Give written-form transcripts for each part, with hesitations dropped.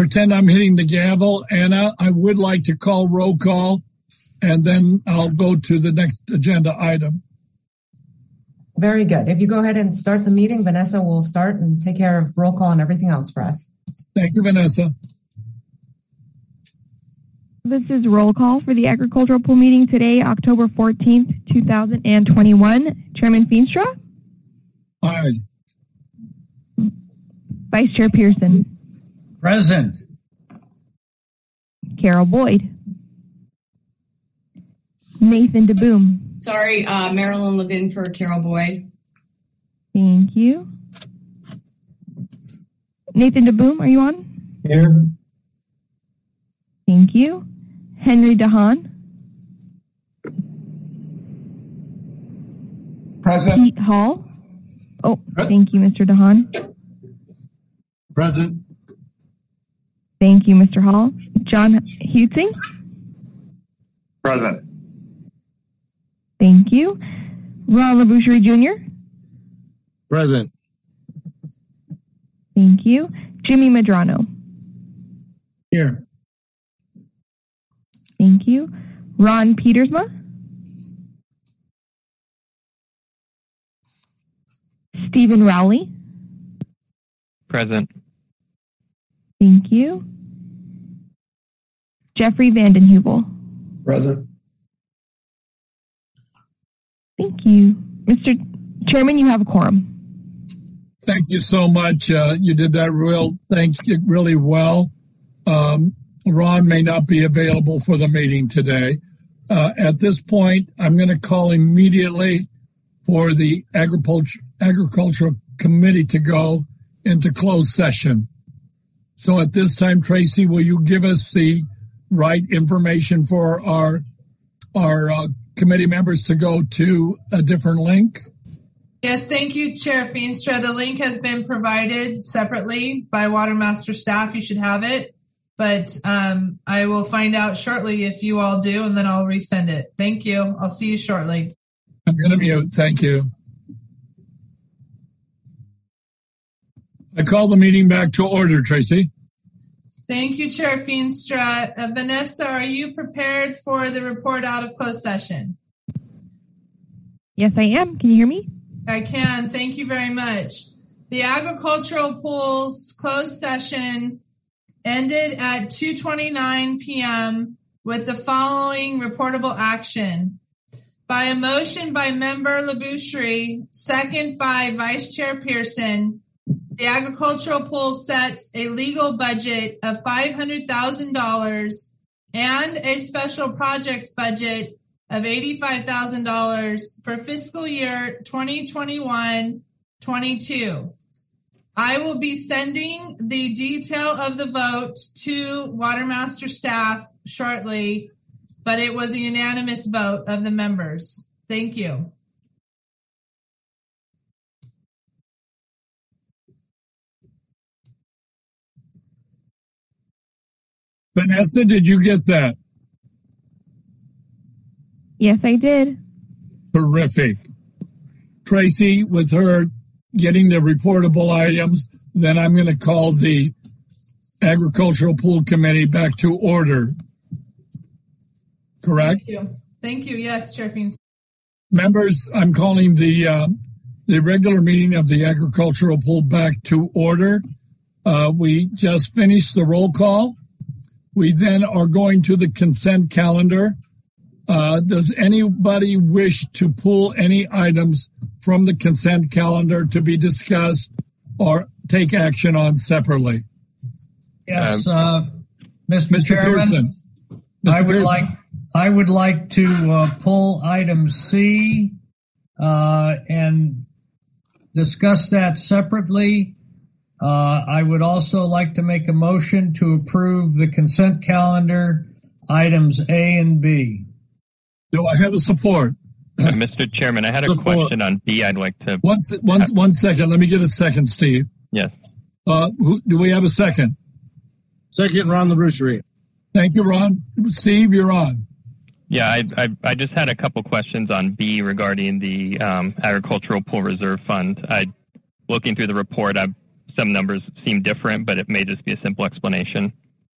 pretend I'm hitting the gavel. Anna, I would like to call roll call, and then I'll go to the next agenda item. Very good. If you go ahead and start the meeting, Vanessa will start and take care of roll call and everything else for us. Thank you, Vanessa. This is roll call for the agricultural pool meeting today, October 14th, 2021. Chairman Feenstra? Aye. Vice Chair Pearson? Present. Carol Boyd? Nathan DeBoom? Sorry, Marilyn Levin for Carol Boyd. Thank you. Nathan DeBoom, are you on? Here. Thank you. Henry DeHaan? Present. Pete Hall? Oh, thank you, Mr. DeHaan. Present. Thank you, Mr. Hall. John Hutzing? Present. Thank you. Ron LaBoucherie Jr.? Present. Thank you. Jimmy Medrano? Here. Thank you. Ron Petersma? Stephen Rowley? Present. Thank you. Jeffrey Vandenheuvel? Present. Thank you. Mr. Chairman, you have a quorum. Thank you so much. You did that really well. Ron may not be available for the meeting today. At this point, I'm going to call immediately for the Agricultural Committee to go into closed session. So at this time, Tracy, will you give us the right information for our committee members to go to a different link? Yes, thank you, Chair Feenstra. The link has been provided separately by Watermaster staff. You should have it, but I will find out shortly if you all do, and then I'll resend it. Thank you. I'll see you shortly. I'm going to mute. Thank you. I call the meeting back to order, Tracy. Thank you, Chair Feenstra. Vanessa, are you prepared for the report out of closed session? Yes, I am. Can you hear me? I can. Thank you very much. The agricultural pools closed session ended at 2:29 p.m. with the following reportable action. By a motion by Member LaBoucherie, second by Vice Chair Pearson, the agricultural pool sets a legal budget of $500,000 and a special projects budget of $85,000 for fiscal year 2021-22. I will be sending the detail of the vote to Watermaster staff shortly, but it was a unanimous vote of the members. Thank you. Vanessa, did you get that? Yes, I did. Terrific. Tracy, with her getting the reportable items, then I'm going to call the Agricultural Pool Committee back to order. Correct? Thank you. Thank you. Yes, Chair Feenstra. Members, I'm calling the regular meeting of the Agricultural Pool back to order. We just finished the roll call. We then are going to the consent calendar. Does anybody wish to pull any items from the consent calendar to be discussed or take action on separately? Yes, Mr. Chairman, Pearson. I would like to pull item C and discuss that separately. I would also like to make a motion to approve the consent calendar items A and B. Do I have a support? Mr. Chairman, I had a question on B. I'd like to... One second. Let me get a second, Steve. Yes. Do we have a second? Second, Ron LaBoucherie. Thank you, Ron. Steve, you're on. Yeah, I just had a couple questions on B regarding the Agricultural Pool Reserve Fund. Looking through the report, I'm some numbers seem different, but it may just be a simple explanation.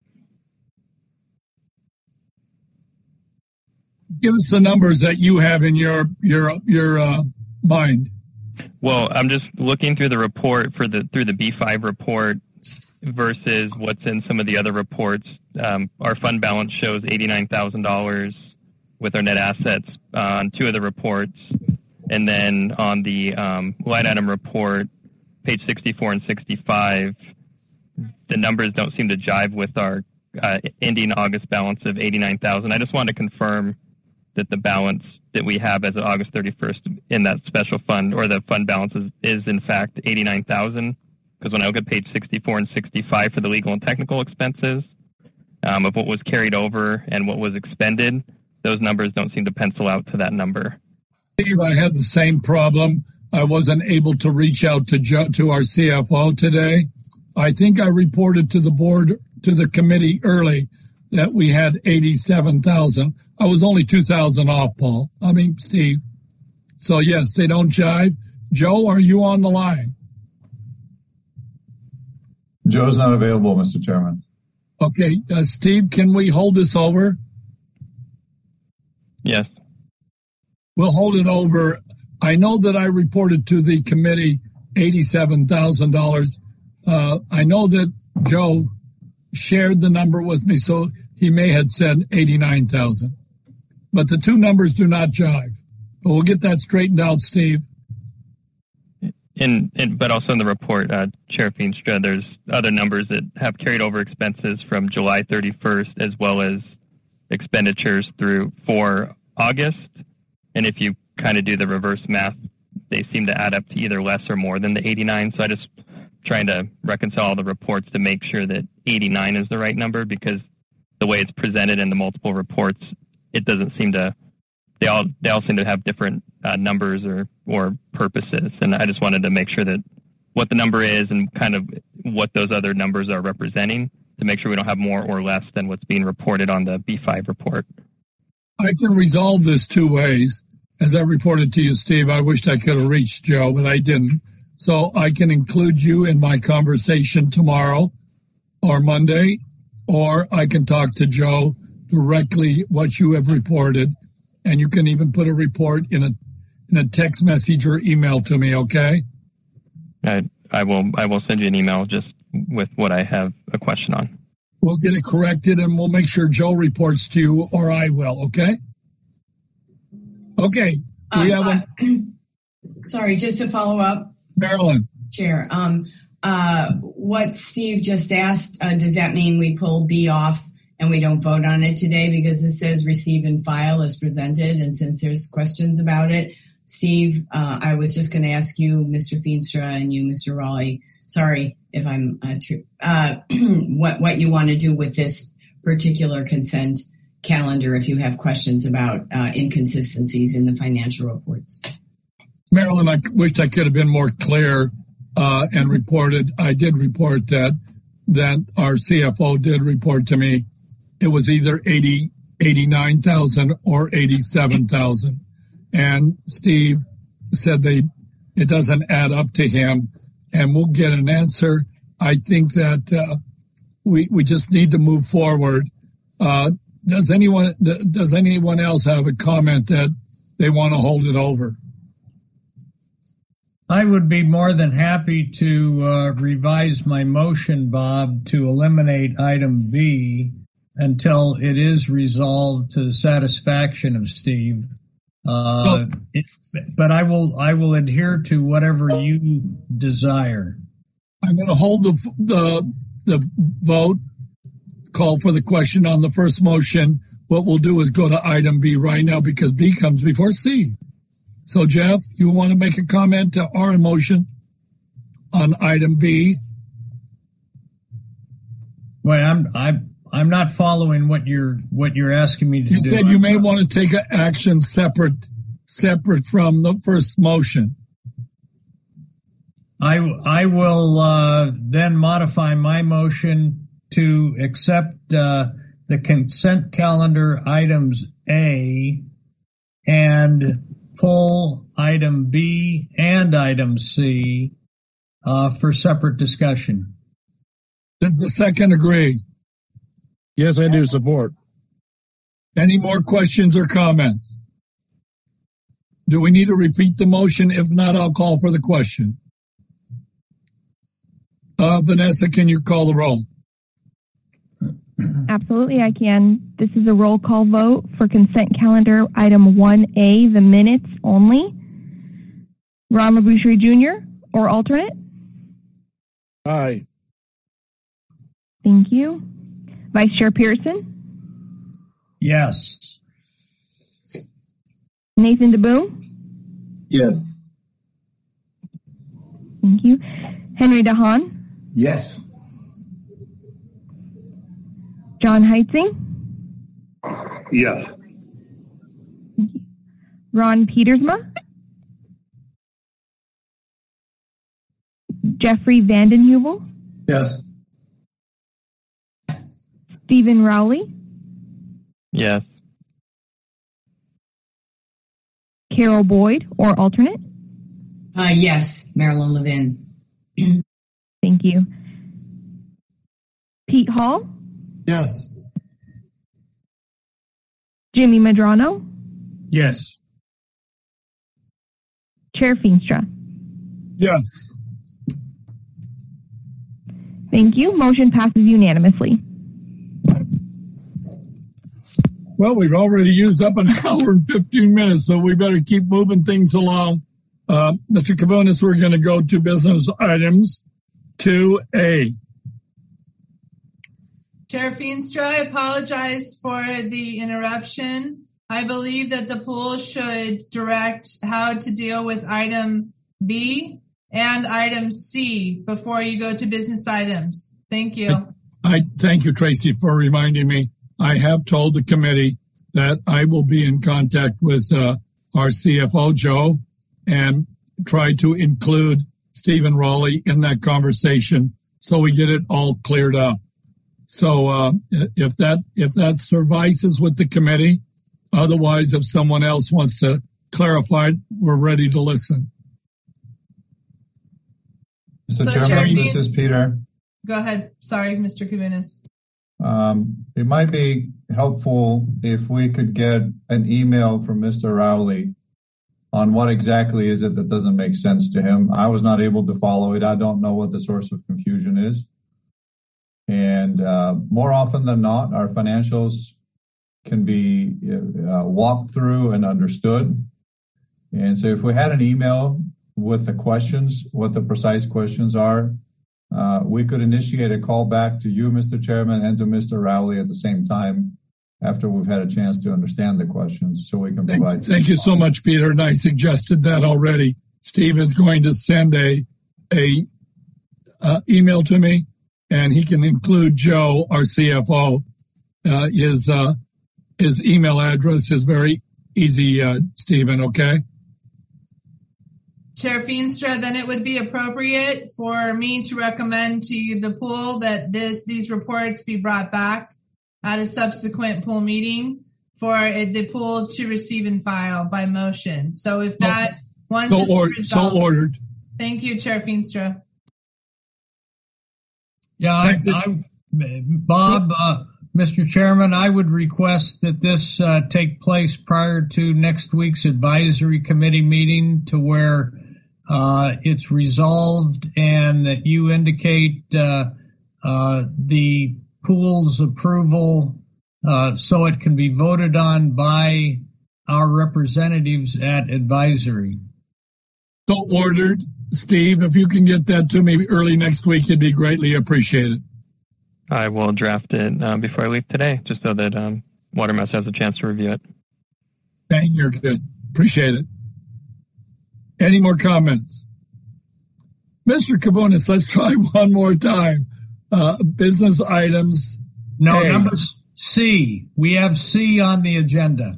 Give us the numbers that you have in your mind. Well, I'm just looking through the report through the B5 report versus what's in some of the other reports. Our fund balance shows $89,000 with our net assets on two of the reports. And then on the line item report, page 64 and 65, the numbers don't seem to jive with our ending August balance of $89,000. I just wanted to confirm that the balance that we have as of August 31st in that special fund or the fund balance is in fact $89,000. Because when I look at page 64 and 65 for the legal and technical expenses of what was carried over and what was expended, those numbers don't seem to pencil out to that number. Steve, I had the same problem. I wasn't able to reach out to our CFO today. I think I reported to the board, to the committee early that we had 87,000. I was only 2,000 off, Steve. So yes, they don't jive. Joe, are you on the line? Joe's not available, Mr. Chairman. Okay, Steve, can we hold this over? Yes. We'll hold it over. I know that I reported to the committee $87,000. I know that Joe shared the number with me, so he may have said 89,000. But the two numbers do not jive. But we'll get that straightened out, Steve. But also in the report, Chair Feenstra, there's other numbers that have carried over expenses from July 31st as well as expenditures for August. And if you kind of do the reverse math, they seem to add up to either less or more than the 89. So I just trying to reconcile all the reports to make sure that 89 is the right number, because the way it's presented in the multiple reports, it doesn't seem to, they all seem to have different numbers or purposes. And I just wanted to make sure that what the number is and kind of what those other numbers are representing to make sure we don't have more or less than what's being reported on the B5 report. I can resolve this two ways. As I reported to you, Steve, I wished I could have reached Joe, but I didn't. So I can include you in my conversation tomorrow or Monday, or I can talk to Joe directly what you have reported, and you can even put a report in a text message or email to me, okay? I will send you an email just with what I have a question on. We'll get it corrected, and we'll make sure Joe reports to you, or I will, okay? Okay. We have sorry, just to follow up. Marilyn. Chair, what Steve just asked, does that mean we pull B off and we don't vote on it today? Because it says receive and file as presented, and since there's questions about it, Steve, I was just going to ask you, Mr. Feenstra, and you, Mr. Raleigh, sorry if I'm what you want to do with this particular consent calendar if you have questions about inconsistencies in the financial reports. Marilyn, I wished I could have been more clear and reported. I did report that our CFO did report to me. It was either 89,000 or 87,000. And Steve said it doesn't add up to him, and we'll get an answer. I think that we just need to move forward. Does anyone else have a comment that they want to hold it over? I would be more than happy to revise my motion, Bob, to eliminate item B until it is resolved to the satisfaction of Steve. But I will adhere to whatever you desire. I'm going to hold the vote, call for the question on the first motion. What we'll do is go to item B right now because B comes before C. So, Jeff, you want to make a comment to our motion on item B? Wait, I'm not following what you're asking me to do. You said you may want to take an action separate from the first motion. I will then modify my motion to accept the consent calendar items A and pull item B and item C for separate discussion. Does the second agree? Yes, I do support. Any more questions or comments? Do we need to repeat the motion? If not, I'll call for the question. Vanessa, can you call the roll? Absolutely, I can. This is a roll call vote for consent calendar item 1A, the minutes only. Ron LaBoucherie Jr. or alternate? Aye. Thank you. Vice Chair Pearson? Yes. Nathan DeBoom? Yes. Thank you. Henry DeHaan? Yes. John Heitzing? Yes. Ron Pietersma? Jeffrey Vandenheuvel? Yes. Stephen Rowley? Yes. Carol Boyd or alternate? Yes, Marilyn Levin. Thank you. Pete Hall? Yes. Jimmy Medrano? Yes. Chair Feenstra? Yes. Thank you. Motion passes unanimously. Well, we've already used up an hour and 15 minutes, so we better keep moving things along. Mr. Kavonis, we're going to go to business items 2A. Chair Feenstra, I apologize for the interruption. I believe that the pool should direct how to deal with item B and item C before you go to business items. Thank you. I thank you, Tracy, for reminding me. I have told the committee that I will be in contact with our CFO, Joe, and try to include Stephen Rowley in that conversation so we get it all cleared up. So if that suffices with the committee, otherwise, if someone else wants to clarify, we're ready to listen. Mr. Chairman, this is Peter. Go ahead. Sorry, Mr. Kavonis. It might be helpful if we could get an email from Mr. Rowley on what exactly is it that doesn't make sense to him. I was not able to follow it. I don't know what the source of confusion is. And more often than not, our financials can be walked through and understood. And so if we had an email with the questions, what the precise questions are, we could initiate a call back to you, Mr. Chairman, and to Mr. Rowley at the same time after we've had a chance to understand the questions so we can provide. Thank you so much, Peter. And I suggested that already. Steve is going to send a email to me, and he can include Joe, our CFO. His email address is very easy, Stephen, okay? Chair Feenstra, then it would be appropriate for me to recommend to the pool that these reports be brought back at a subsequent pool meeting for the pool to receive and file by motion. So if that once is resolved, so ordered. Thank you, Chair Feenstra. Yeah, Bob, Mr. Chairman, I would request that this take place prior to next week's advisory committee meeting to where it's resolved and that you indicate the pool's approval so it can be voted on by our representatives at advisory. So ordered. Steve, if you can get that to me early next week, it'd be greatly appreciated. I will draft it before I leave today, just so that Watermouse has a chance to review it. Thank you. You're good. Appreciate it. Any more comments? Mr. Kavonis, let's try one more time. Business items. No, number C. We have C on the agenda.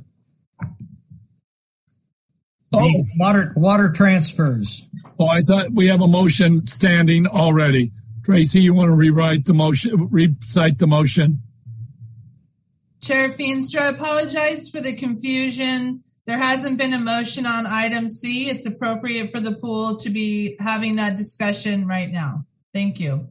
Water transfers. Oh, I thought we have a motion standing already. Tracy, you want to recite the motion? Chair Feenstra, I apologize for the confusion. There hasn't been a motion on item C. It's appropriate for the pool to be having that discussion right now. Thank you.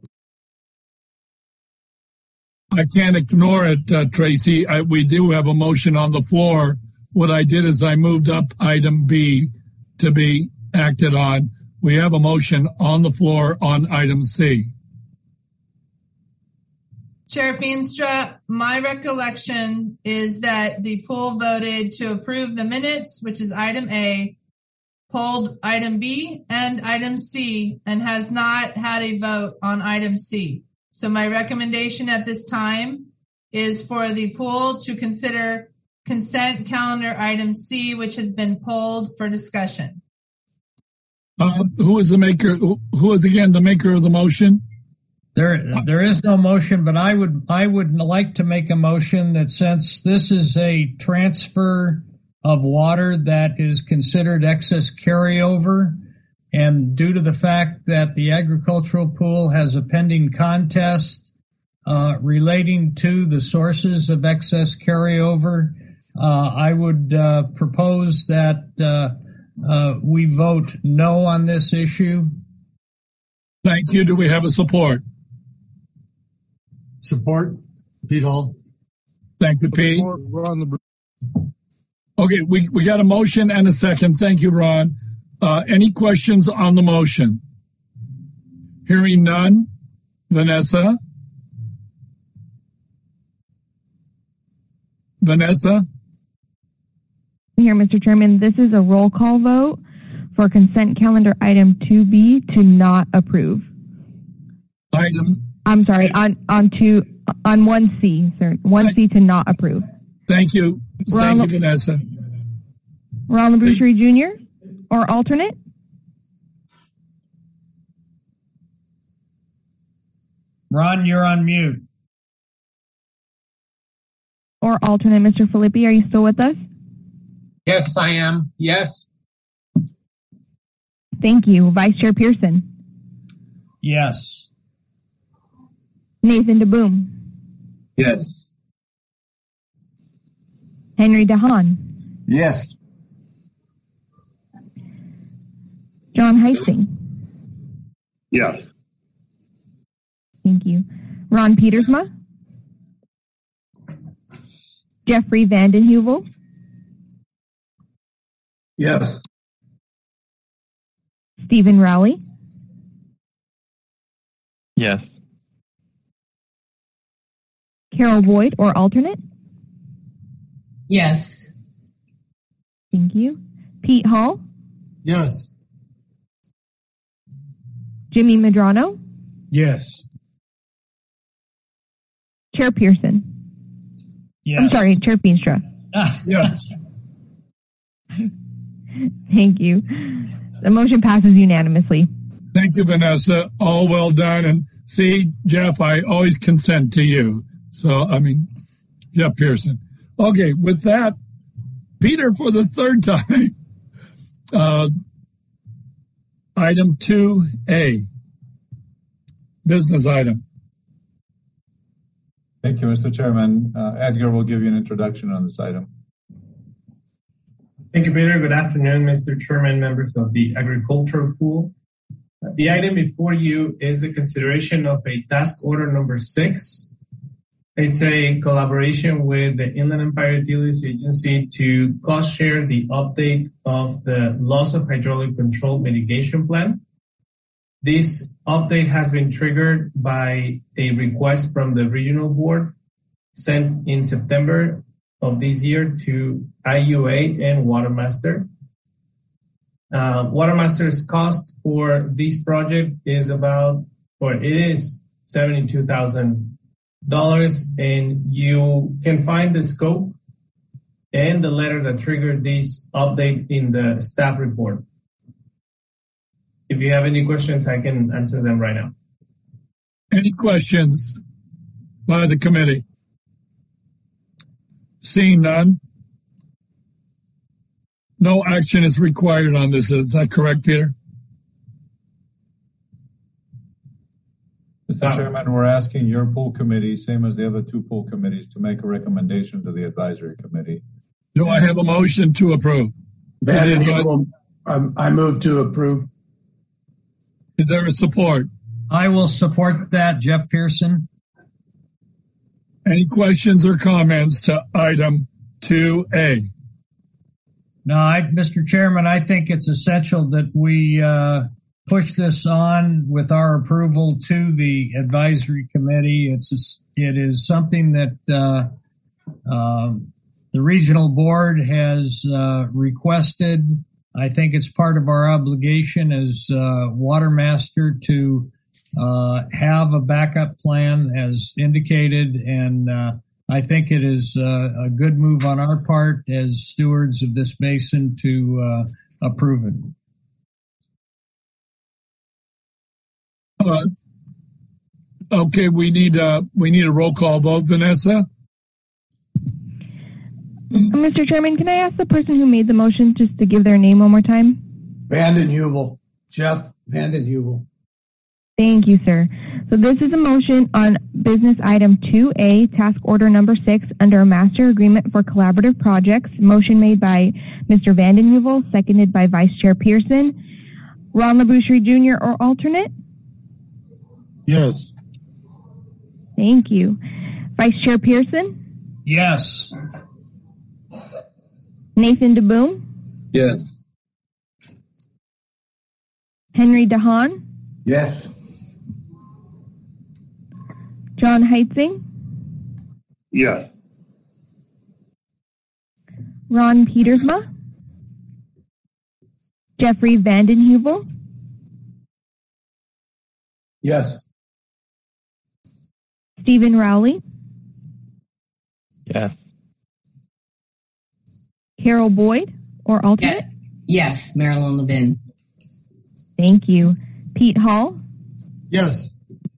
I can't ignore it, Tracy. We do have a motion on the floor. What I did is I moved up item B to be acted on. We have a motion on the floor on item C. Chair Feenstra, my recollection is that the pool voted to approve the minutes, which is item A, pulled item B and item C, and has not had a vote on item C. So my recommendation at this time is for the pool to consider consent calendar item C, which has been pulled for discussion. Who is the maker? Who is again the maker of the motion? There is no motion, but I would like to make a motion that since this is a transfer of water that is considered excess carryover, and due to the fact that the agricultural pool has a pending contest relating to the sources of excess carryover, I would propose that we vote no on this issue. Thank you. Do we have a support? Support. Pete Hall. Thank you, Pete. Okay, we got a motion and a second. Thank you, Ron. Any questions on the motion? Hearing none. Vanessa? Vanessa? Here, Mr. Chairman, this is a roll call vote for consent calendar item 2B to not approve. I'm sorry, on 1C, sir. 1C to not approve. Thank you. Thank you, Vanessa. Ron LaBoucherie Jr. or alternate? Ron, you're on mute. Or alternate, Mr. Filippi, are you still with us? Yes, I am. Yes. Thank you. Vice Chair Pearson? Yes. Nathan DeBoom? Yes. Henry DeHaan? Yes. John Heising? Yes. Thank you. Ron Pietersma? Jeffrey Vanden Heuvel? Yes. Stephen Rowley? Yes. Carol Boyd or alternate? Yes. Thank you. Pete Hall? Yes. Jimmy Medrano? Yes. Chair Pearson? Yes. I'm sorry, Chair Feenstra. Yes. Thank you. The motion passes unanimously. Thank you, Vanessa. All well done. And see, Jeff, I always consent to you. So, Jeff Pearson. Okay, with that, Peter, for the third time, item 2A, business item. Thank you, Mr. Chairman. Edgar will give you an introduction on this item. Thank you, Peter. Good afternoon, Mr. Chairman, members of the Agricultural Pool. The item before you is the consideration of a task order number 6. It's a collaboration with the Inland Empire Utilities Agency to cost share the update of the loss of hydraulic control mitigation plan. This update has been triggered by a request from the regional board sent in September of this year to IUA and Watermaster. Watermaster's cost for this project is $72,000, and you can find the scope and the letter that triggered this update in the staff report. If you have any questions, I can answer them right now. Any questions by the committee? Seeing none, no action is required on this. Is that correct, Peter? Mr. Chairman, we're asking your pool committee, same as the other 2 pool committees, to make a recommendation to the advisory committee Do I have a motion to approve? Vanden Heuvel, I move to approve. Is there a support? I will support that, Jeff Pearson. Any questions or comments to item 2A? No, Mr. Chairman, I think it's essential that we push this on with our approval to the advisory committee. It is something that the regional board has requested. I think it's part of our obligation as water master to have a backup plan as indicated, and I think it is a good move on our part as stewards of this basin to approve it. Okay, we need a roll call vote, Vanessa. Mr. Chairman, can I ask the person who made the motion just to give their name one more time? Vanden Heuvel. Jeff Vanden Heuvel. Thank you, sir. So this is a motion on business item 2A, task order number 6, under a master agreement for collaborative projects. Motion made by Mr. Vanden Heuvel, seconded by Vice Chair Pearson. Ron LaBoucherie Jr. or alternate? Yes. Thank you. Vice Chair Pearson? Yes. Nathan DeBoom? Yes. Henry DeHaan? Yes. John Heitzing? Yes. Ron Pietersma? Jeffrey Vanden Heuvel? Yes. Stephen Rowley? Yes. Carol Boyd or alternate? Yes, Marilyn Levin. Thank you. Pete Hall? Yes.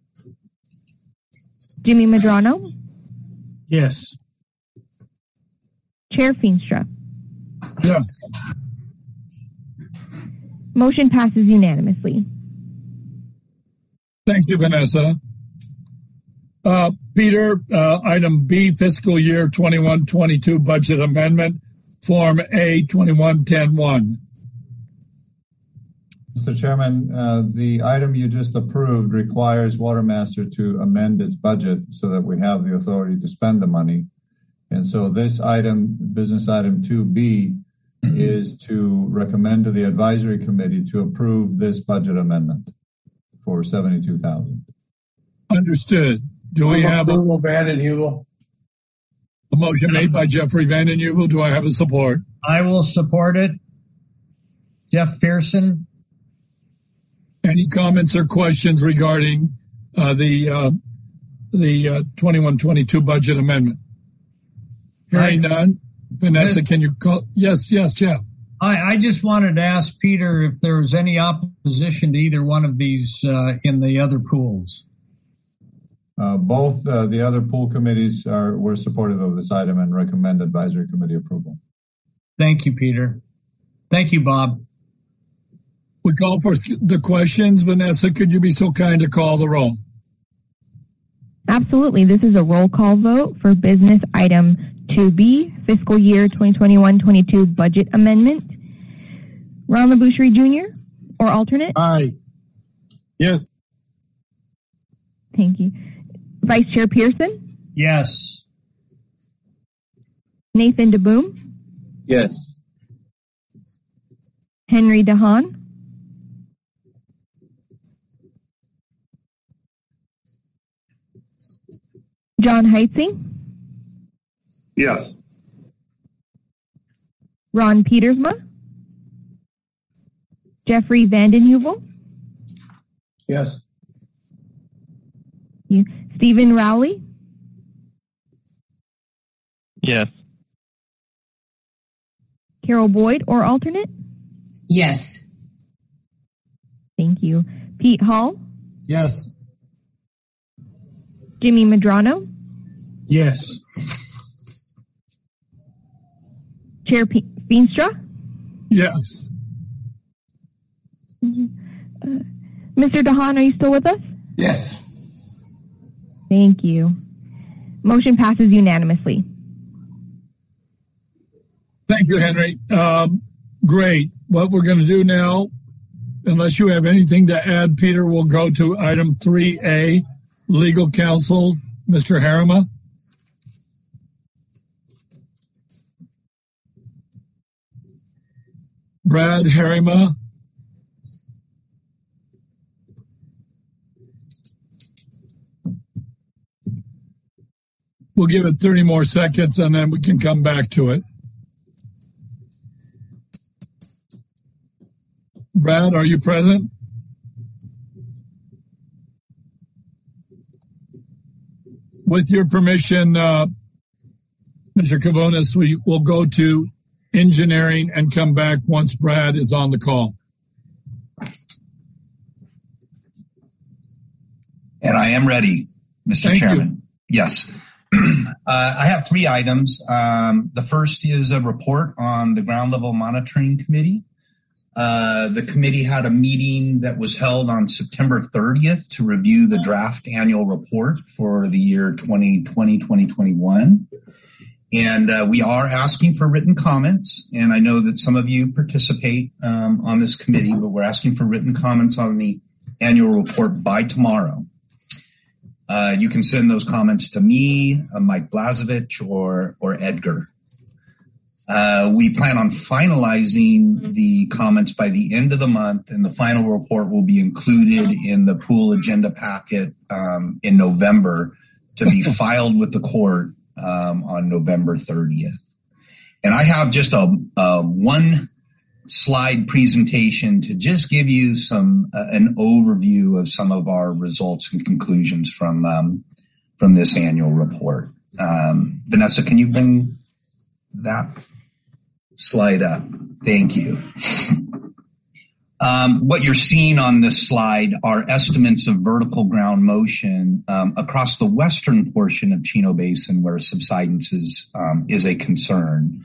Jimmy Medrano? Yes. Chair Feenstra? Yeah. Motion passes unanimously. Thank you, Vanessa. Peter, item B, fiscal year 21-22 budget amendment, Form A 21-10-1. Mr. Chairman, the item you just approved requires Watermaster to amend its budget so that we have the authority to spend the money. And so this item, business item 2B, is to recommend to the advisory committee to approve this budget amendment for $72,000. Understood. Do we have a Vanden Heuvel? motion made by Jeffrey Vanden Heuvel? Do I have a support? I will support it. Jeff Pearson? Any comments or questions regarding the 21-22 budget amendment? Hearing none. Vanessa, can you call? Yes, Jeff. I just wanted to ask Peter if there was any opposition to either one of these in the other pools. Both the other pool committees were supportive of this item and recommend advisory committee approval. Thank you, Peter. Thank you, Bob. We call for the questions. Vanessa, could you be so kind to call the roll? Absolutely. This is a roll call vote for business item 2B, fiscal year 2021-22 budget amendment. Ron LaBoucherie Jr. or alternate? Aye. Yes. Thank you. Vice Chair Pearson? Yes. Nathan DeBoom? Yes. Henry DeHaan? John Heitzing? Yes. Ron Pietersma? Jeffrey Vanden Heuvel? Yes. Stephen Rowley? Yes. Carol Boyd or alternate? Yes. Thank you. Pete Hall? Yes. Jimmy Medrano? Yes. Chair Feenstra? Yes. Mr. DeHaan, are you still with us? Yes. Thank you. Motion passes unanimously. Thank you, Henry. Great. What we're going to do now, unless you have anything to add, Peter, we'll go to item 3A, legal counsel, Mr. Harima. Brad Harima. We'll give it 30 more seconds and then we can come back to it. Brad, are you present? With your permission, Mr. Kavonis, we will go to engineering and come back once Brad is on the call. And I am ready, Mr. Chairman. Yes. I have 3 items. The first is a report on the ground level monitoring committee. The committee had a meeting that was held on September 30th to review the draft annual report for the year 2020-2021. And we are asking for written comments. And I know that some of you participate on this committee, but we're asking for written comments on the annual report by tomorrow. You can send those comments to me, Mike Blazevich, or Edgar. We plan on finalizing the comments by the end of the month, and the final report will be included in the pool agenda packet in November to be filed with the court on November 30th. And I have just a one slide presentation to just give you an overview of some of our results and conclusions from this annual report. Vanessa, can you bring that slide up? Thank you. What you're seeing on this slide are estimates of vertical ground motion across the western portion of Chino Basin where subsidence is a concern.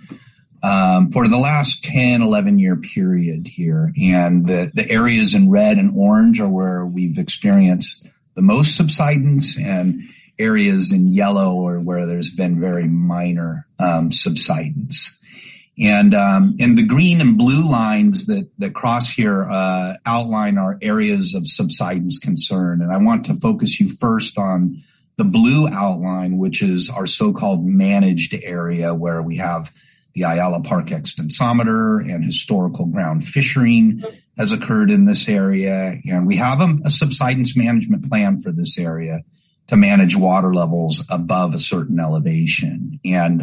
For the last 10, 11-year period here. And the areas in red and orange are where we've experienced the most subsidence, and areas in yellow are where there's been very minor subsidence. And the green and blue lines that cross here outline our areas of subsidence concern. And I want to focus you first on the blue outline, which is our so-called managed area where we have the Ayala Park extensometer and historical ground fishing has occurred in this area. And we have a subsidence management plan for this area to manage water levels above a certain elevation. And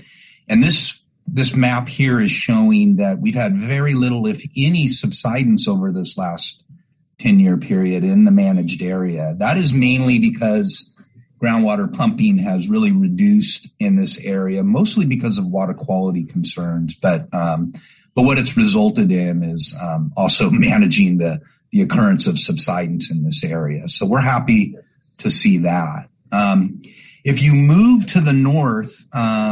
this map here is showing that we've had very little, if any, subsidence over this last 10-year period in the managed area. That is mainly because groundwater pumping has really reduced in this area, mostly because of water quality concerns. But what it's resulted in is also managing the occurrence of subsidence in this area. So we're happy to see that. If you move to the north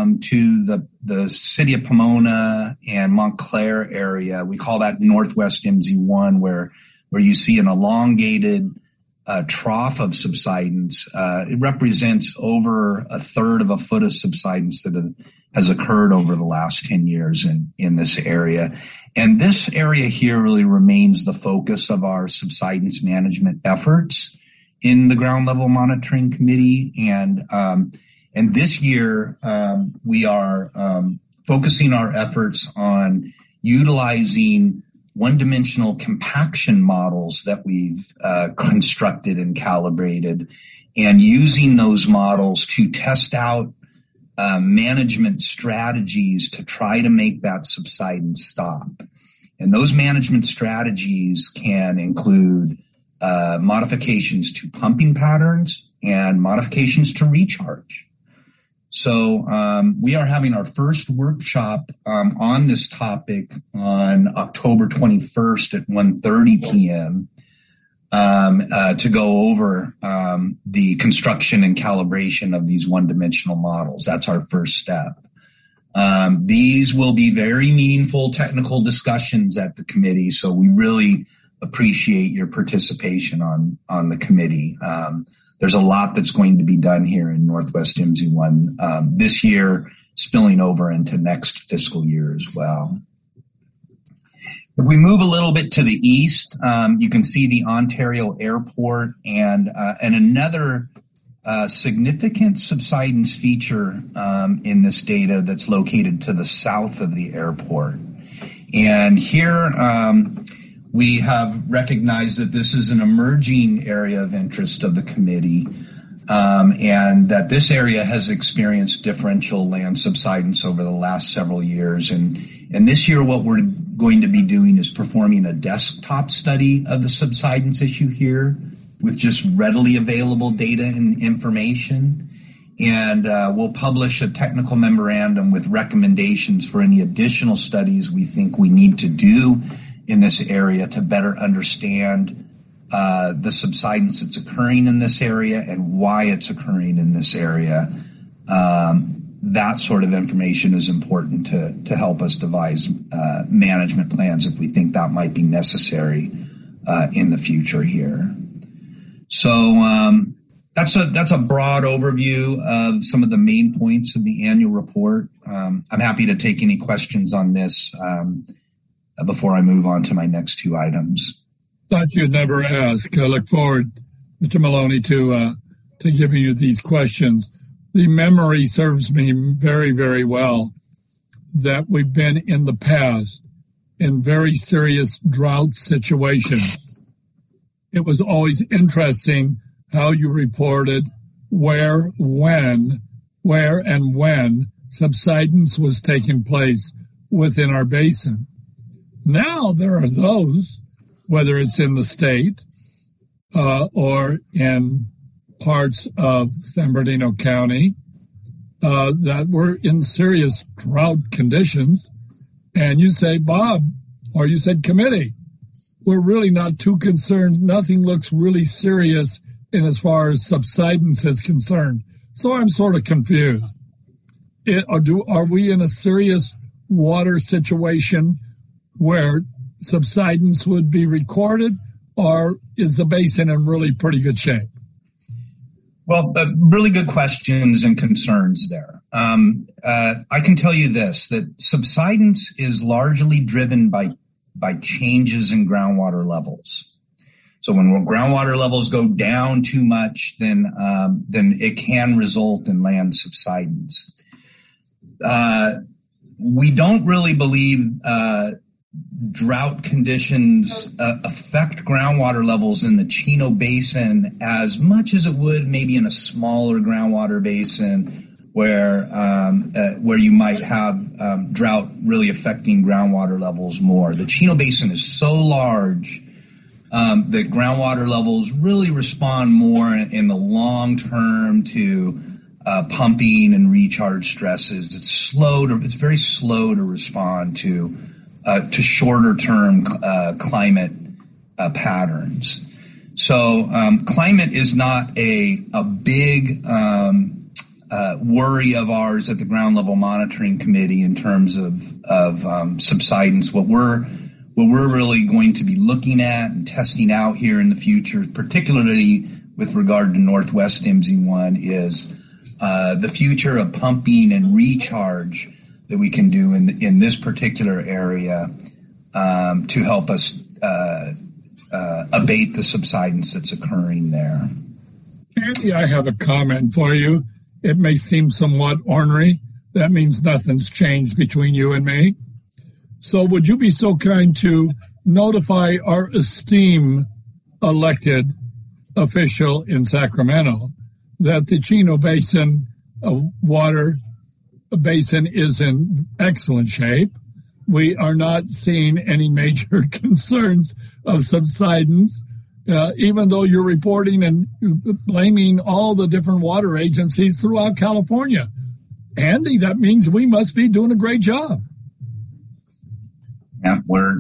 to the city of Pomona and Montclair area, we call that Northwest MZ1, where you see an elongated trough of subsidence. It represents over a third of a foot of subsidence that has occurred over the last 10 years in this area. And this area here really remains the focus of our subsidence management efforts in the ground level monitoring committee. And this year, we are focusing our efforts on utilizing one-dimensional compaction models that we've constructed and calibrated, and using those models to test out management strategies to try to make that subsidence stop. And those management strategies can include modifications to pumping patterns and modifications to recharge. So we are having our first workshop on this topic on October 21st at 1:30 p.m. To go over the construction and calibration of these one-dimensional models. That's our first step. These will be very meaningful technical discussions at the committee, so we really appreciate your participation on the committee. There's a lot that's going to be done here in Northwest MZ1 this year spilling over into next fiscal year as well. If we move a little bit to the east, you can see the Ontario Airport and another significant subsidence feature in this data that's located to the south of the airport. And here we have recognized that this is an emerging area of interest of the committee, and that this area has experienced differential land subsidence over the last several years. And this year, what we're going to be doing is performing a desktop study of the subsidence issue here with just readily available data and information. And we'll publish a technical memorandum with recommendations for any additional studies we think we need to do in this area to better understand the subsidence that's occurring in this area and why it's occurring in this area. That sort of information is important to help us devise management plans if we think that might be necessary in the future here. So that's a broad overview of some of the main points of the annual report. I'm happy to take any questions on this before I move on to my next two items. Thought you'd never ask. I look forward, Mr. Maloney, to giving you these questions. The memory serves me very, very well that we've been in the past in very serious drought situations. It was always interesting how you reported where and when subsidence was taking place within our basin. Now there are those, whether it's in the state or in parts of San Bernardino County, that were in serious drought conditions. And you say, Bob, or you said committee, we're really not too concerned. Nothing looks really serious in as far as subsidence is concerned. So I'm sort of confused. Are we in a serious water situation where subsidence would be recorded, or is the basin in really pretty good shape? Well, really good questions and concerns there. I can tell you this, that subsidence is largely driven by changes in groundwater levels. So when groundwater levels go down too much, then it can result in land subsidence. We don't really believe drought conditions affect groundwater levels in the Chino Basin as much as it would maybe in a smaller groundwater basin where you might have drought really affecting groundwater levels more. The Chino Basin is so large that groundwater levels really respond more in the long term to pumping and recharge stresses. It's very slow to respond to shorter term climate patterns. So climate is not a big worry of ours at the Ground Level Monitoring Committee in terms of subsidence. What we're really going to be looking at and testing out here in the future, particularly with regard to Northwest MZ1, is the future of pumping and recharge that we can do in this particular area to help us abate the subsidence that's occurring there. Andy, I have a comment for you. It may seem somewhat ornery. That means nothing's changed between you and me. So would you be so kind to notify our esteemed elected official in Sacramento that the Chino Basin water basin is in excellent shape. We are not seeing any major concerns of subsidence, even though you're reporting and blaming all the different water agencies throughout California. Andy, that means we must be doing a great job. Yeah, we're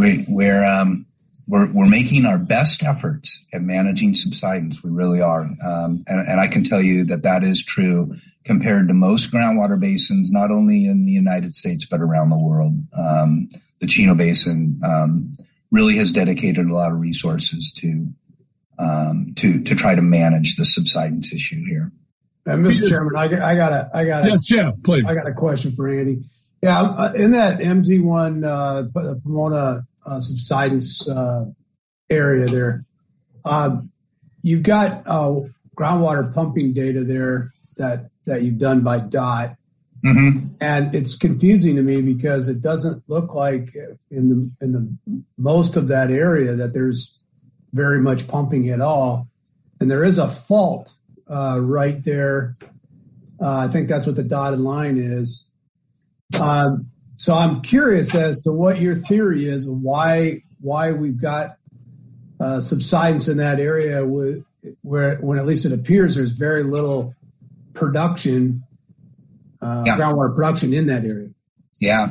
making our best efforts at managing subsidence. We really are, and I can tell you that is true compared to most groundwater basins, not only in the United States but around the world. The Chino Basin really has dedicated a lot of resources to try to manage the subsidence issue here. Mr. Chairman, I got. Yes, Jeff, please. I got a question for Andy. Yeah, in that MZ1 Pomona subsidence area there, you've got groundwater pumping data there that you've done by DOT. Mm-hmm. And it's confusing to me because it doesn't look like in the most of that area that there's very much pumping at all. And there is a fault right there. I think that's what the dotted line is. So I'm curious as to what your theory is of why we've got subsidence in that area where when at least it appears there's very little production. Groundwater production in that area. Yeah,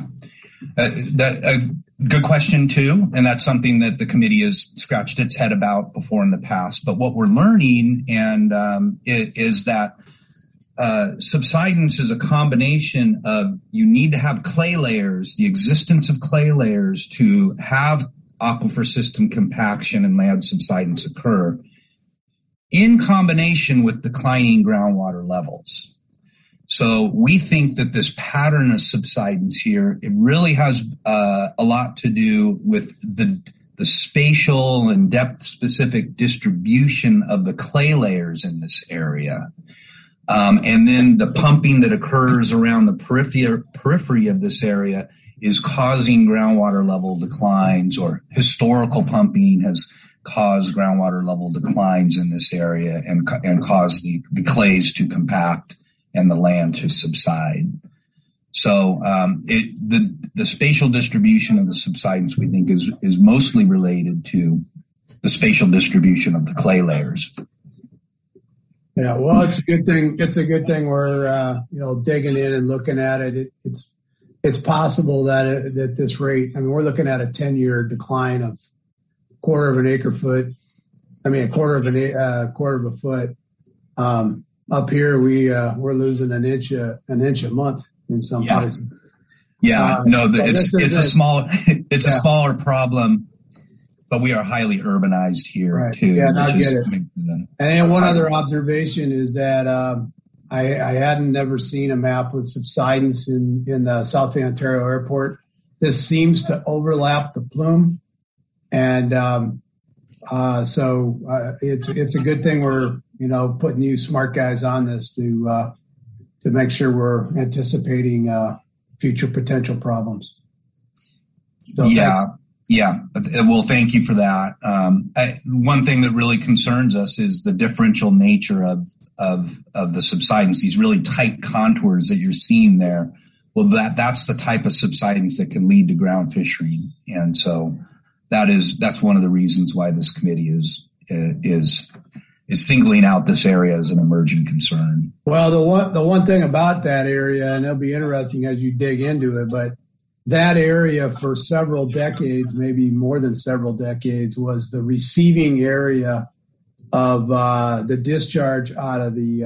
good question too, and that's something that the committee has scratched its head about before in the past. But what we're learning is that subsidence is a combination of you need to have clay layers, the existence of clay layers to have aquifer system compaction and land subsidence occur, in combination with declining groundwater levels. So we think that this pattern of subsidence here, it really has a lot to do with the spatial and depth specific distribution of the clay layers in this area. And then the pumping that occurs around the periphery of this area is causing groundwater level declines, or historical pumping has caused groundwater level declines in this area and caused the clays to compact and the land to subside. So the spatial distribution of the subsidence, we think, is mostly related to the spatial distribution of the clay layers. Yeah, well, it's a good thing. It's a good thing we're digging in and looking at it. It's possible that at this rate, I mean, we're looking at a 10-year decline of a quarter of a foot. Up here, we're losing an inch a month in some places. Yeah, it's a smaller problem, but we are highly urbanized here too. Yeah, I get it. And then one other observation is that I hadn't never seen a map with subsidence in the South Ontario Airport. This seems to overlap the plume, and so it's a good thing we're putting you smart guys on this to make sure we're anticipating future potential problems. So Well, thank you for that. One thing that really concerns us is the differential nature of the subsidence, these really tight contours that you're seeing there. Well, that's the type of subsidence that can lead to ground fishing. And so that's one of the reasons why this committee is singling out this area as an emerging concern. Well, the one thing about that area, and it'll be interesting as you dig into it, but that area for several decades, maybe more than several decades, was the receiving area of the discharge out of the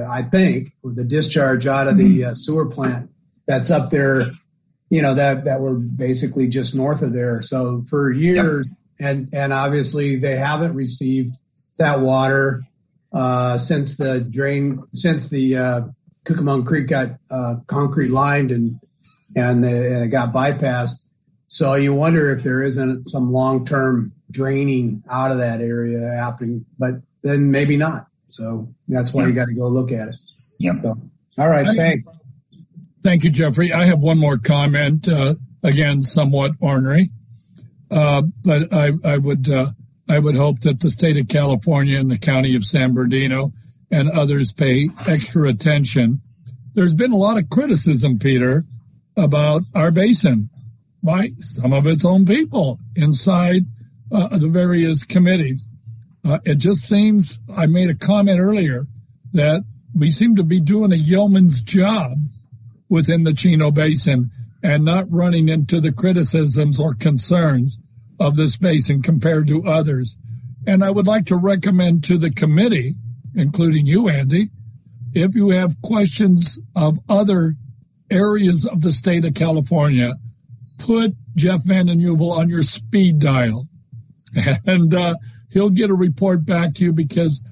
sewer plant that's up there, that we're basically just north of there. So for years, and obviously they haven't received that water since the Cucamonga Creek got concrete lined and it got bypassed. So you wonder if there isn't some long-term draining out of that area happening, but then maybe not. So that's why you got to go look at it. Yeah. So, all right. Thanks. Thank you, Jeffrey. I have one more comment, again, somewhat ornery, but I would hope that the state of California and the county of San Bernardino and others pay extra attention. There's been a lot of criticism, Peter, about our basin by some of its own people inside the various committees. It just seems, I made a comment earlier, that we seem to be doing a yeoman's job within the Chino Basin and not running into the criticisms or concerns of this basin compared to others. And I would like to recommend to the committee, including you, Andy, if you have questions of other areas of the state of California, put Jeff Vanden Heuvel on your speed dial, and he'll get a report back to you, because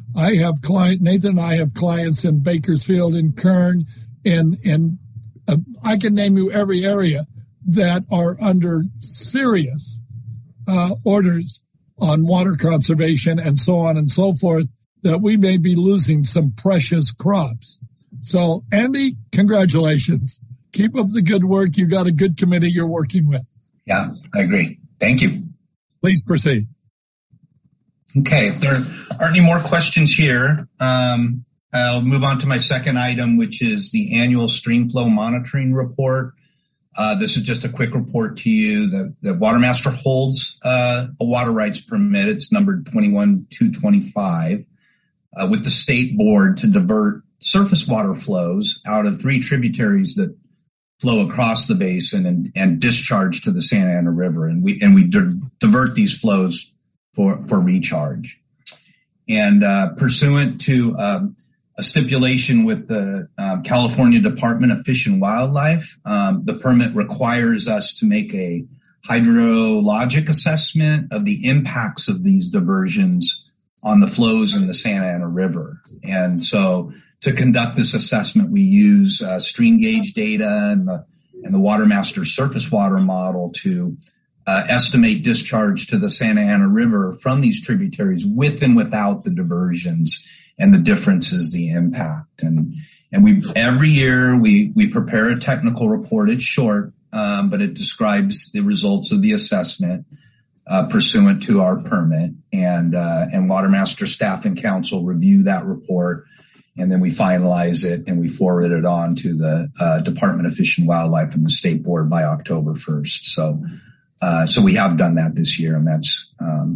Nathan and I have clients in Bakersfield and Kern, and I can name you every area that are under serious orders on water conservation and so on and so forth, that we may be losing some precious crops. So, Andy, congratulations. Keep up the good work. You got a good committee you're working with. Yeah, I agree. Thank you. Please proceed. Okay, if there aren't any more questions here, I'll move on to my second item, which is the annual stream flow monitoring report. This is just a quick report to you that the Watermaster holds a water rights permit. It's numbered 21-225 with the state board to divert surface water flows out of 3 tributaries that flow across the basin and discharge to the Santa Ana River. And we divert these flows for recharge. And pursuant to a stipulation with the California Department of Fish and Wildlife, the permit requires us to make a hydrologic assessment of the impacts of these diversions on the flows in the Santa Ana River. And so to conduct this assessment, we use stream gauge data and the Watermaster surface water model to estimate discharge to the Santa Ana River from these tributaries with and without the diversions and the differences, the impact. And we every year we prepare a technical report. It's short, but it describes the results of the assessment pursuant to our permit. And Watermaster staff and council review that report, and then we finalize it and we forward it on to the Department of Fish and Wildlife and the state board by October 1st. So we have done that this year, and that's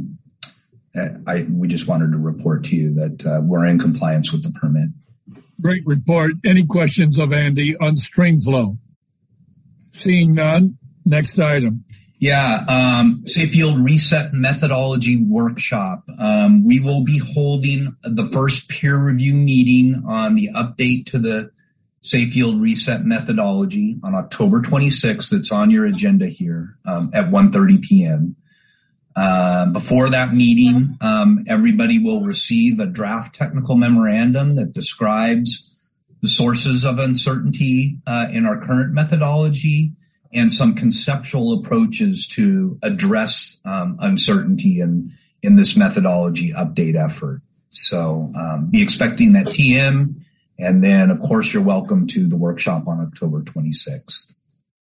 we just wanted to report to you that we're in compliance with the permit. Great report. Any questions of Andy on stream flow? Seeing none, next item. Yeah, Safefield Reset Methodology Workshop. We will be holding the first peer review meeting on the update to the Safefield Reset Methodology on October 26th. It's on your agenda here at 1:30 p.m. Before that meeting, everybody will receive a draft technical memorandum that describes the sources of uncertainty in our current methodology and some conceptual approaches to address uncertainty in this methodology update effort. So be expecting that TM. And then, of course, you're welcome to the workshop on October 26th.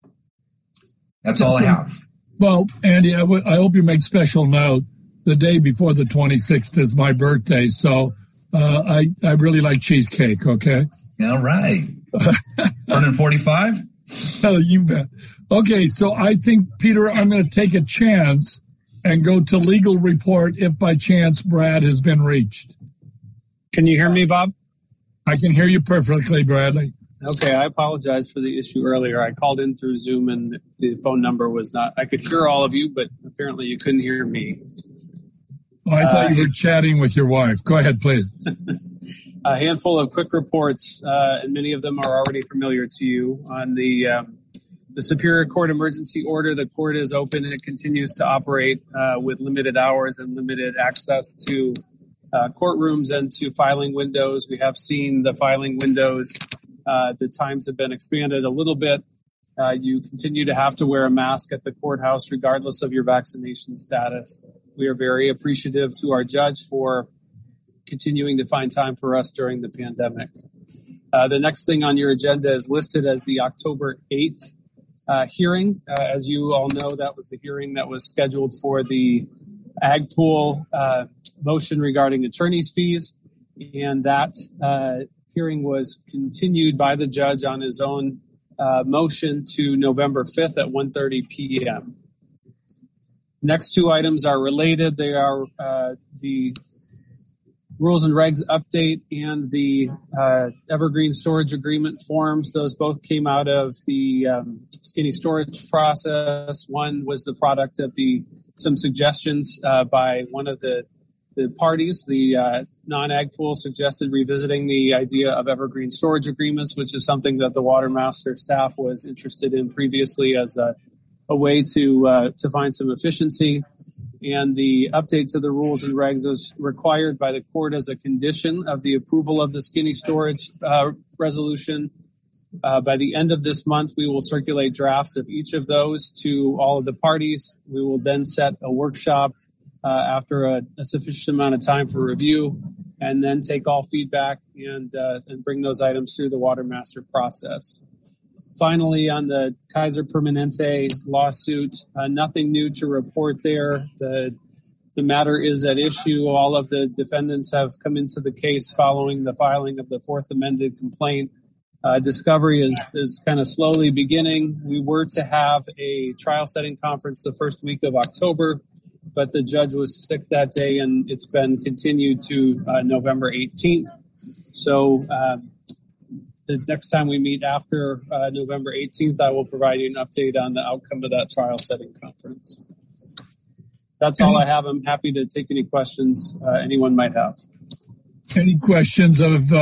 That's all I have. Well, Andy, I hope you make special note. The day before the 26th is my birthday, so I really like cheesecake, okay? All right. Turning 45? Oh, you bet. Okay, so I think, Peter, I'm going to take a chance and go to legal report if by chance Brad has been reached. Can you hear me, Bob? I can hear you perfectly, Bradley. Okay, I apologize for the issue earlier. I called in through Zoom and the phone number was not, I could hear all of you, but apparently you couldn't hear me. Oh, I thought you were chatting with your wife. Go ahead, please. A handful of quick reports, and many of them are already familiar to you. On the Superior Court emergency order, the court is open and it continues to operate with limited hours and limited access to courtrooms and to filing windows. We have seen the filing windows. The times have been expanded a little bit. You continue to have to wear a mask at the courthouse regardless of your vaccination status. We are very appreciative to our judge for continuing to find time for us during the pandemic. The next thing on your agenda is listed as the October 8th hearing. As you all know, that was the hearing that was scheduled for the Ag Pool motion regarding attorney's fees. And that hearing was continued by the judge on his own motion to November 5th at 1:30 p.m. Next two items are related. They are the rules and regs update and the Evergreen storage agreement forms. Those both came out of the skinny storage process. One was the product of some suggestions by one of the parties. The non-ag pool suggested revisiting the idea of evergreen storage agreements, which is something that the Watermaster staff was interested in previously as a way to find some efficiency. and the update to the rules and regs is required by the court as a condition of the approval of the skinny storage resolution. By the end of this month, we will circulate drafts of each of those to all of the parties. We will then set a workshop after a sufficient amount of time for review, and then take all feedback and bring those items through the Water Master process. Finally, on the Kaiser Permanente lawsuit, nothing new to report there. The matter is at issue. All of the defendants have come into the case following the filing of the fourth amended complaint. Discovery is kind of slowly beginning. We were to have a trial setting conference the first week of October, but the judge was sick that day, and it's been continued to November 18th. So the next time we meet after November 18th, I will provide you an update on the outcome of that trial setting conference. That's all I have. I'm happy to take any questions anyone might have. Any questions of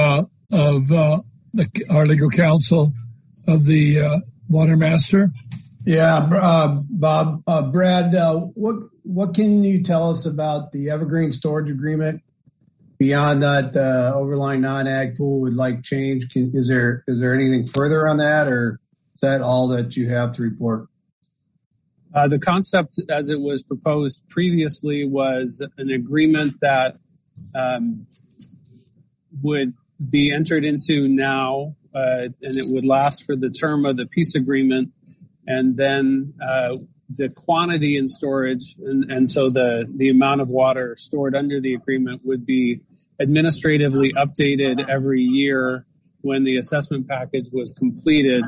our legal counsel of the Water Master? Yeah, Bob, Brad, what can you tell us about the Evergreen Storage Agreement? Beyond that, the overlying non-ag pool would like change. Is there anything further on that, or is that all that you have to report? The concept, as it was proposed previously, was an agreement that would be entered into now, and it would last for the term of the peace agreement, and then the quantity in storage, and so the amount of water stored under the agreement would be administratively updated every year when the assessment package was completed.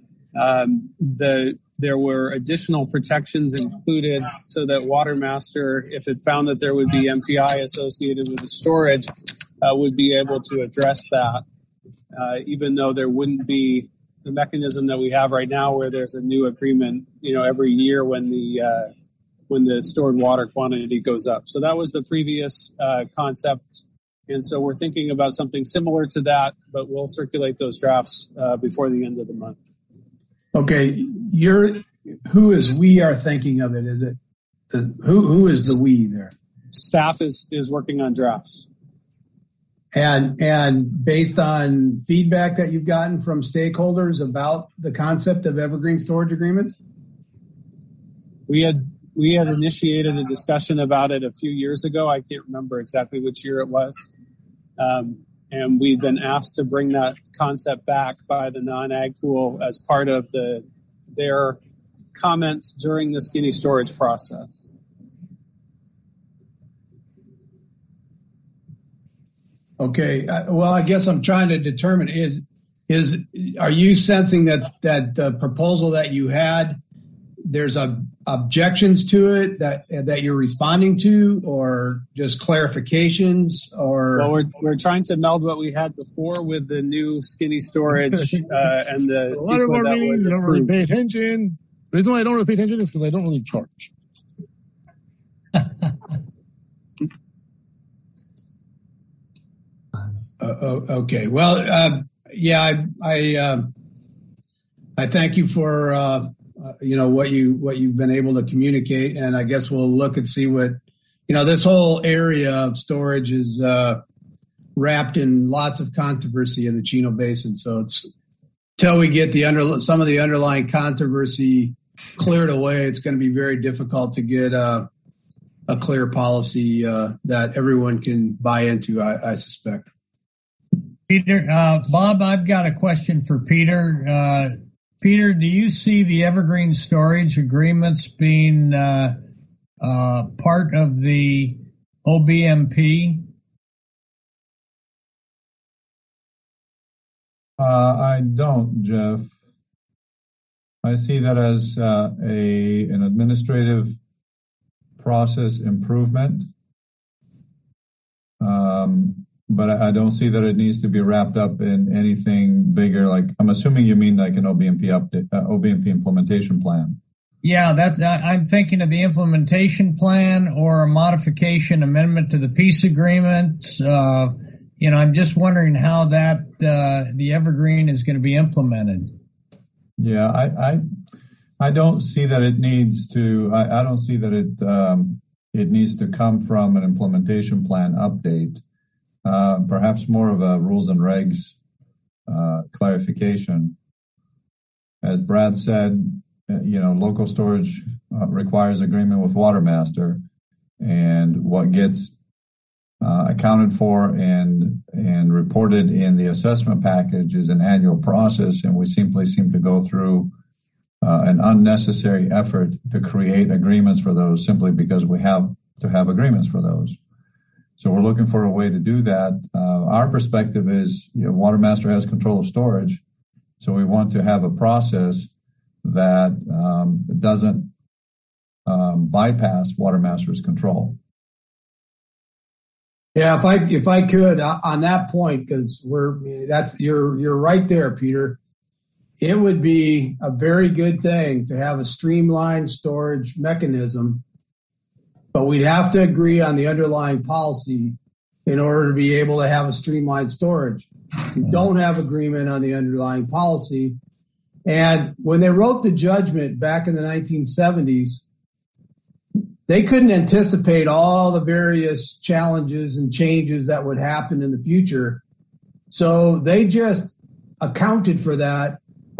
There were additional protections included so that Water Master, if it found that there would be MPI associated with the storage, would be able to address that, even though there wouldn't be the mechanism that we have right now where there's a new agreement, every year when the stored water quantity goes up. So that was the previous concept. And so we're thinking about something similar to that, but we'll circulate those drafts before the end of the month. Okay, who is we are thinking of it? Is it who is the we there? Staff is working on drafts. And based on feedback that you've gotten from stakeholders about the concept of evergreen storage agreements? We had initiated a discussion about it a few years ago. I can't remember exactly which year it was. And we've been asked to bring that concept back by the non-ag pool as part of their comments during the skinny storage process. Okay. Well, I guess I'm trying to determine are you sensing that the proposal that you had, there's objections to it that you're responding to, or just clarifications, or? Well, we're trying to meld what we had before with the new skinny storage and the SEQA that was approved. Don't really pay attention. The reason why I don't really pay attention is because I don't really charge. Okay. Well, I thank you for what you've been able to communicate, and I guess we'll look and see what this whole area of storage is wrapped in lots of controversy in the Chino Basin. So it's till we get some of the underlying controversy cleared away, it's going to be very difficult to get a clear policy that everyone can buy into, I suspect. Peter, Bob, I've got a question for Peter. Peter, do you see the evergreen storage agreements being part of the OBMP? I don't, Jeff. I see that as an administrative process improvement. But I don't see that it needs to be wrapped up in anything bigger. Like, I'm assuming you mean like an OBMP OBMP implementation plan. Yeah, I'm thinking of the implementation plan or a modification amendment to the peace agreement. I'm just wondering how that the evergreen is going to be implemented. Yeah, I don't see that it needs to. I don't see that it it needs to come from an implementation plan update, perhaps more of a rules and regs clarification. As Brad said, local storage requires agreement with Watermaster, and what gets accounted for and reported in the assessment package is an annual process, and we simply seem to go through an unnecessary effort to create agreements for those simply because we have to have agreements for those. So we're looking for a way to do that. Our perspective is, Watermaster has control of storage, so we want to have a process that doesn't bypass Watermaster's control. Yeah, if I could on that point, because you're right there, Peter. It would be a very good thing to have a streamlined storage mechanism, but we'd have to agree on the underlying policy in order to be able to have a streamlined storage. We don't have agreement on the underlying policy. And when they wrote the judgment back in the 1970s, they couldn't anticipate all the various challenges and changes that would happen in the future. So they just accounted for that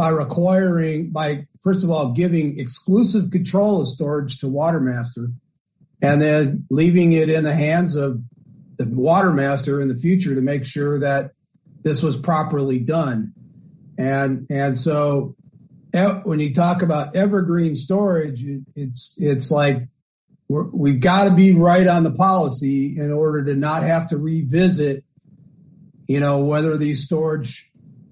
by first of all, giving exclusive control of storage to Watermaster, and then leaving it in the hands of the Watermaster in the future to make sure that this was properly done. And so when you talk about evergreen storage, it's like we've got to be right on the policy in order to not have to revisit, whether these storage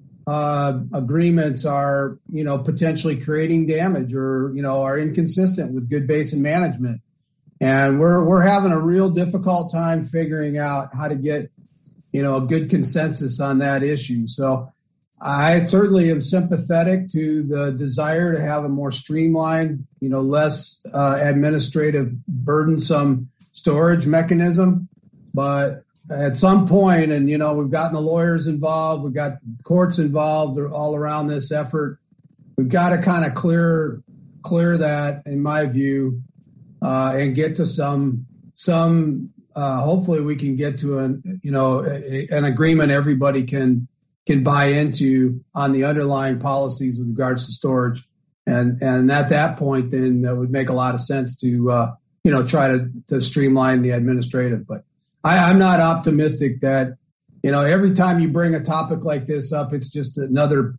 agreements are, potentially creating damage or, are inconsistent with good basin management. And we're having a real difficult time figuring out how to get, a good consensus on that issue. So I certainly am sympathetic to the desire to have a more streamlined, less administrative burdensome storage mechanism. But at some point, and, we've gotten the lawyers involved, we've got the courts involved all around this effort. We've got to kind of clear that, in my view, and get to some hopefully we can get to an agreement everybody can buy into on the underlying policies with regards to storage. And at that point, then it would make a lot of sense to, try to streamline the administrative. But I'm not optimistic that, every time you bring a topic like this up, it's just another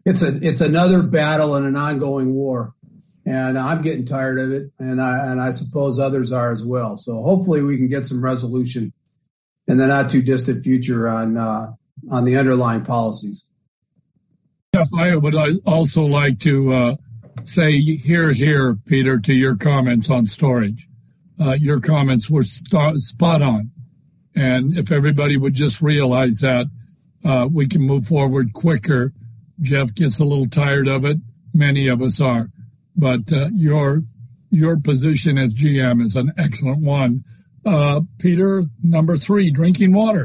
battle and an ongoing war. And I'm getting tired of it. And I suppose others are as well. So hopefully we can get some resolution in the not too distant future on the underlying policies. Jeff, I would also like to say here, Peter, to your comments on storage. Your comments were spot on. And if everybody would just realize that, we can move forward quicker. Jeff gets a little tired of it. Many of us are. But your position as GM is an excellent one. Peter, number 3, drinking water.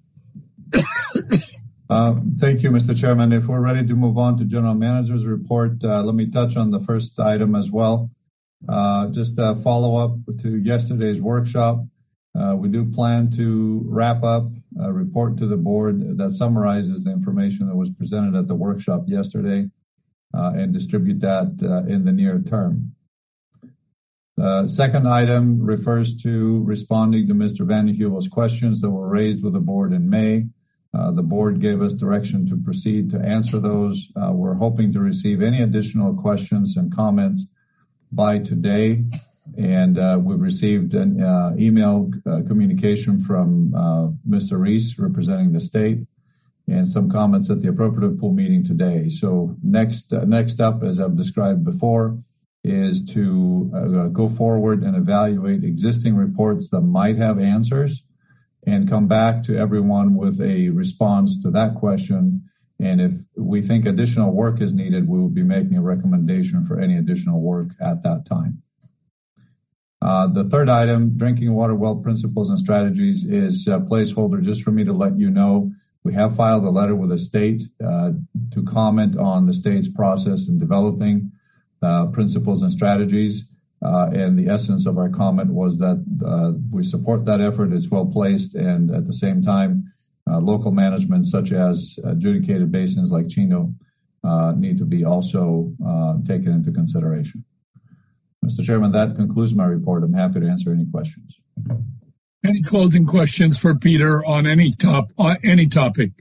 Thank you, Mr. Chairman. If we're ready to move on to General Manager's report, let me touch on the first item as well. Just a follow-up to yesterday's workshop. We do plan to wrap up a report to the board that summarizes the information that was presented at the workshop yesterday and distribute that in the near term. Second item refers to responding to Mr. Vandenhuvel's questions that were raised with the board in May. The board gave us direction to proceed to answer those. We're hoping to receive any additional questions and comments by today. And we've received an email communication from Mr. Reese representing the state and some comments at the appropriate pool meeting today. So next up, as I've described before, is to go forward and evaluate existing reports that might have answers and come back to everyone with a response to that question. And if we think additional work is needed, we will be making a recommendation for any additional work at that time. The third item, drinking water well principles and strategies, is a placeholder just for me to let you know. We have filed a letter with the state to comment on the state's process in developing principles and strategies. And the essence of our comment was that we support that effort. It's well placed, and at the same time, local management such as adjudicated basins like Chino need to be also taken into consideration. Mr. Chairman, that concludes my report. I'm happy to answer any questions. Any closing questions for Peter on any topic?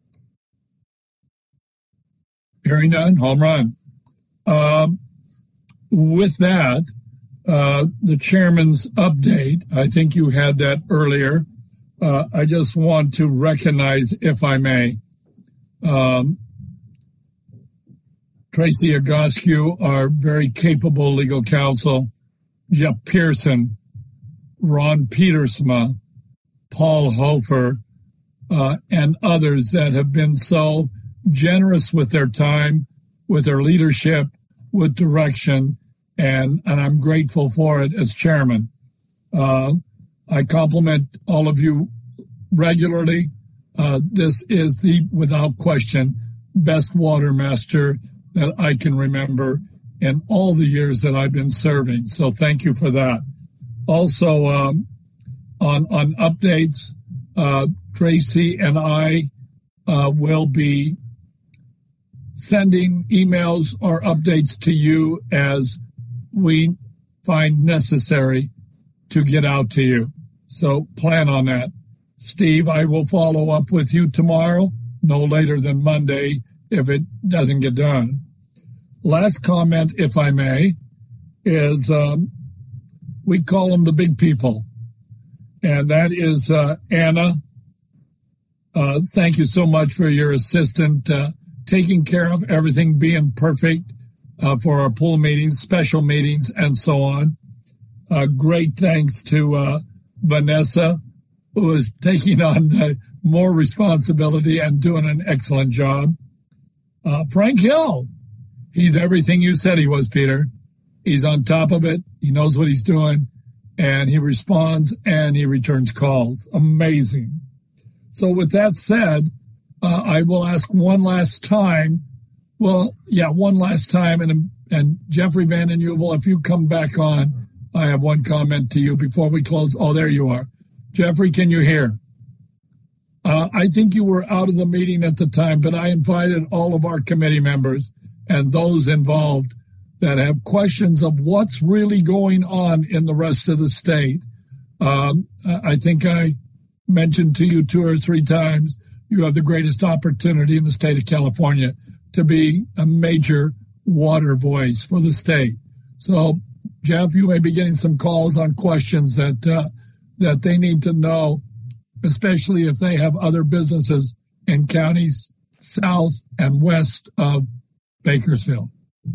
Hearing none, home run. With that, the chairman's update, I think you had that earlier. I just want to recognize, if I may, Tracy Agoscu, our very capable legal counsel, Jeff Pearson, Ron Petersma, Paul Hofer, and others that have been so generous with their time, with their leadership, with direction, and I'm grateful for it as chairman. I compliment all of you regularly. This is the, without question, best water master that I can remember in all the years that I've been serving. So thank you for that. Also, on updates, Tracy and I will be sending emails or updates to you as we find necessary to get out to you. So plan on that. Steve, I will follow up with you tomorrow, no later than Monday, if it doesn't get done. Last comment, if I may, is we call them the big people, and that is Anna. Thank you so much for your assistant taking care of everything, being perfect for our pool meetings, special meetings, and so on. Great thanks to Vanessa, who is taking on more responsibility and doing an excellent job. Frank Hill, he's everything you said he was, Peter. He's on top of it. He knows what he's doing, and he responds and he returns calls. Amazing. So with that said, I will ask one last time. One last time. And Jeffrey Vanden Heuvel, if you come back on, I have one comment to you before we close. Oh, there you are. Jeffrey, can you hear? I think you were out of the meeting at the time, but I invited all of our committee members and those involved that have questions of what's really going on in the rest of the state. I think I mentioned to you 2 or 3 times, you have the greatest opportunity in the state of California to be a major water voice for the state. So, Jeff, you may be getting some calls on questions that they need to know, especially if they have other businesses in counties south and west of Bakersfield.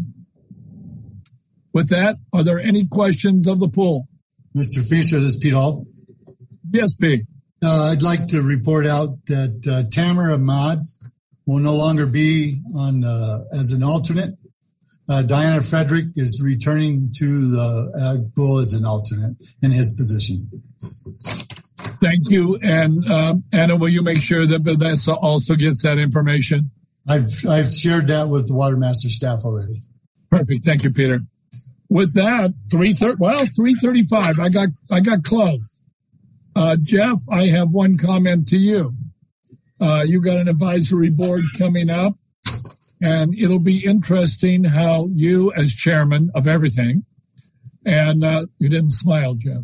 With that, are there any questions of the pool? Mr. Feaster, this is Pete Hall. Yes, Pete. I'd like to report out that Tamer Ahmad will no longer be on as an alternate. Diana Frederick is returning to the pool as an alternate in his position. Thank you. And Anna, will you make sure that Vanessa also gets that information? I've shared that with the Water Master staff already. Perfect. Thank you, Peter. With that, 3:35. I got close. Jeff, I have one comment to you. You got an advisory board coming up, and it'll be interesting how you, as chairman of everything, and you didn't smile, Jeff.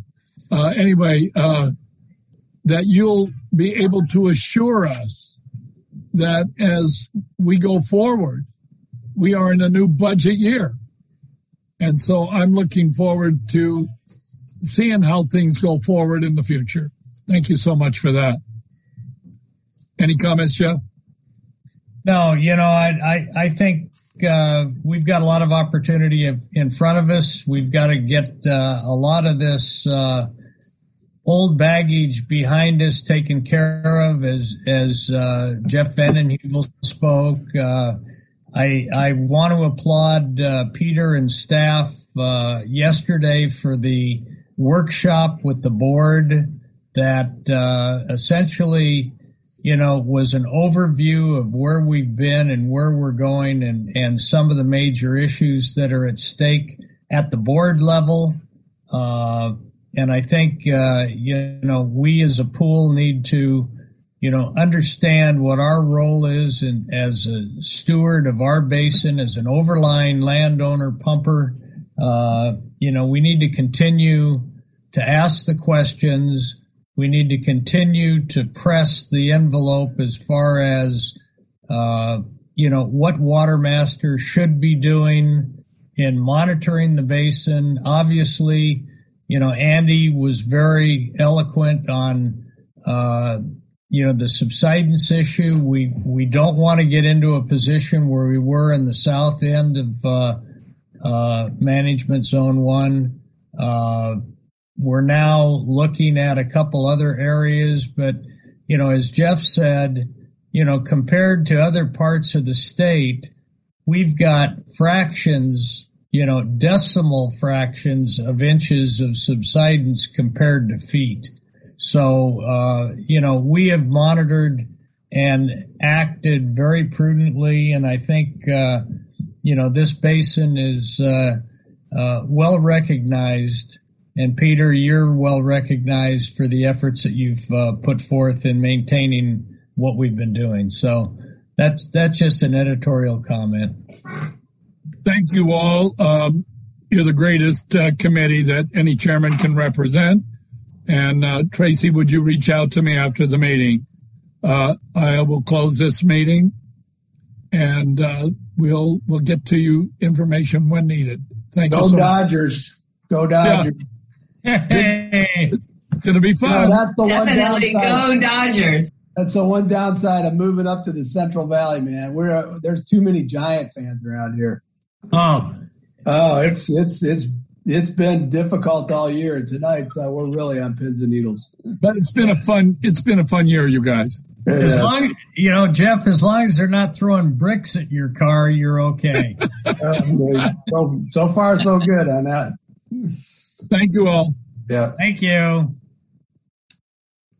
That you'll be able to assure us that as we go forward, we are in a new budget year. And so I'm looking forward to seeing how things go forward in the future. Thank you so much for that. Any comments, Jeff? No, I think we've got a lot of opportunity in front of us. We've got to get a lot of this old baggage behind us taken care of, as Jeff Vanden Heuvel spoke. I want to applaud Peter and staff yesterday for the workshop with the board that essentially, was an overview of where we've been and where we're going and some of the major issues that are at stake at the board level. And I think, we as a pool need to, understand what our role is as a steward of our basin, as an overlying landowner pumper. We need to continue to ask the questions. We need to continue to press the envelope as far as, what Watermaster should be doing in monitoring the basin. Obviously, Andy was very eloquent on, the subsidence issue. We don't want to get into a position where we were in the south end of Management Zone 1. We're now looking at a couple other areas, but, as Jeff said, compared to other parts of the state, we've got fractions, decimal fractions of inches of subsidence compared to feet. So, we have monitored and acted very prudently, and I think, this basin is well recognized. And Peter, you're well recognized for the efforts that you've put forth in maintaining what we've been doing. So that's just an editorial comment. Thank you all. You're the greatest committee that any chairman can represent. And Tracy, would you reach out to me after the meeting? I will close this meeting, and we'll get to you information when needed. Thank you so Dodgers. Much. Go Dodgers. Yeah. It's going to be fun. That's the Definitely one downside. go Dodgers. That's the one downside of moving up to the Central Valley, man. There's too many Giant fans around here. Oh, it's been difficult all year, and tonight we're really on pins and needles. But it's been a fun year, you guys. Yeah. As long, Jeff, as long as they're not throwing bricks at your car, you're okay. So far, so good on that. Thank you all. Yeah. Thank you.